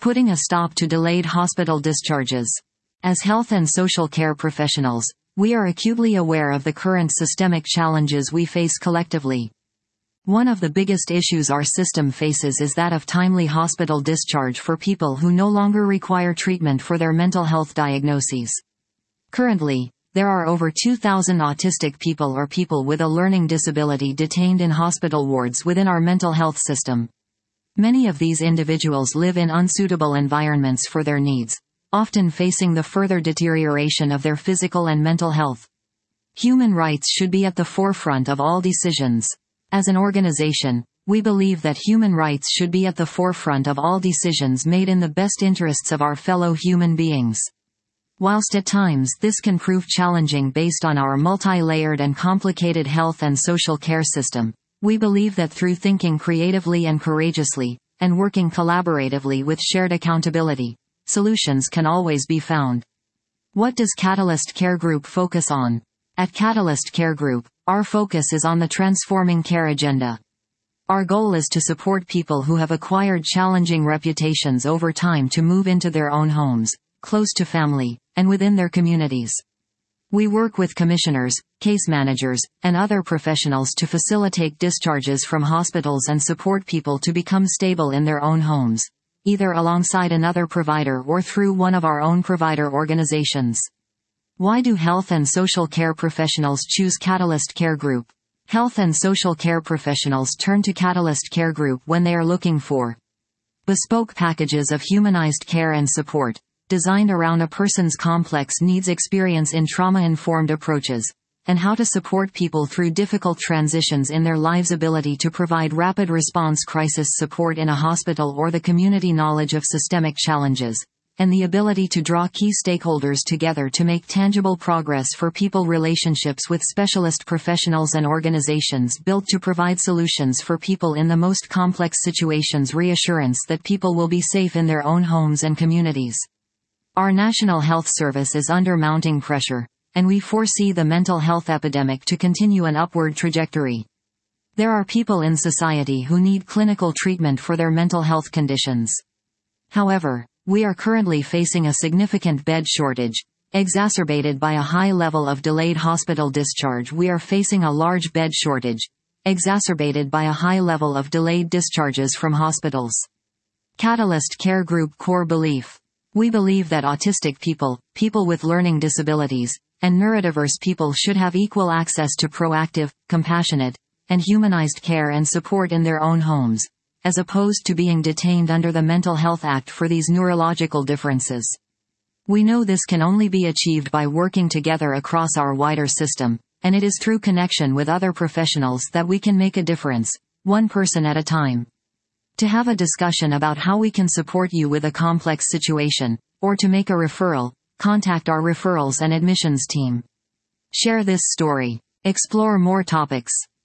Putting a stop to delayed hospital discharges. As health and social care professionals, we are acutely aware of the current systemic challenges we face collectively. One of the biggest issues our system faces is that of timely hospital discharge for people who no longer require treatment for their mental health diagnoses. Currently, there are over 2,000 autistic people or people with a learning disability detained in hospital wards within our mental health system. Many of these individuals live in unsuitable environments for their needs, often facing the further deterioration of their physical and mental health. Human rights should be at the forefront of all decisions. As an organization, we believe that human rights should be at the forefront of all decisions made in the best interests of our fellow human beings. Whilst at times this can prove challenging based on our multi-layered and complicated health and social care system, we believe that through thinking creatively and courageously, and working collaboratively with shared accountability, solutions can always be found. What does Catalyst Care Group focus on? At Catalyst Care Group, our focus is on the transforming care agenda. Our goal is to support people who have acquired challenging reputations over time to move into their own homes, close to family, and within their communities. We work with commissioners, case managers, and other professionals to facilitate discharges from hospitals and support people to become stable in their own homes, either alongside another provider or through one of our own provider organizations. Why do health and social care professionals choose Catalyst Care Group? Health and social care professionals turn to Catalyst Care Group when they are looking for bespoke packages of humanized care and support, designed around a person's complex needs, experience in trauma-informed approaches, and how to support people through difficult transitions in their lives, ability to provide rapid response crisis support in a hospital or the community, knowledge of systemic challenges, and the ability to draw key stakeholders together to make tangible progress for people, relationships with specialist professionals and organizations built to provide solutions for people in the most complex situations, reassurance that people will be safe in their own homes and communities. Our National Health Service is under mounting pressure, and we foresee the mental health epidemic to continue an upward trajectory. There are people in society who need clinical treatment for their mental health conditions. However, we are currently facing a significant bed shortage, exacerbated by a high level of delayed hospital discharge. We are facing a large bed shortage, exacerbated by a high level of delayed discharges from hospitals. Catalyst Care Group core belief. We believe that autistic people, people with learning disabilities, and neurodiverse people should have equal access to proactive, compassionate, and humanized care and support in their own homes, as opposed to being detained under the Mental Health Act for these neurological differences. We know this can only be achieved by working together across our wider system, and it is through connection with other professionals that we can make a difference, one person at a time. To have a discussion about how we can support you with a complex situation, or to make a referral, contact our referrals and admissions team. Share this story. Explore more topics.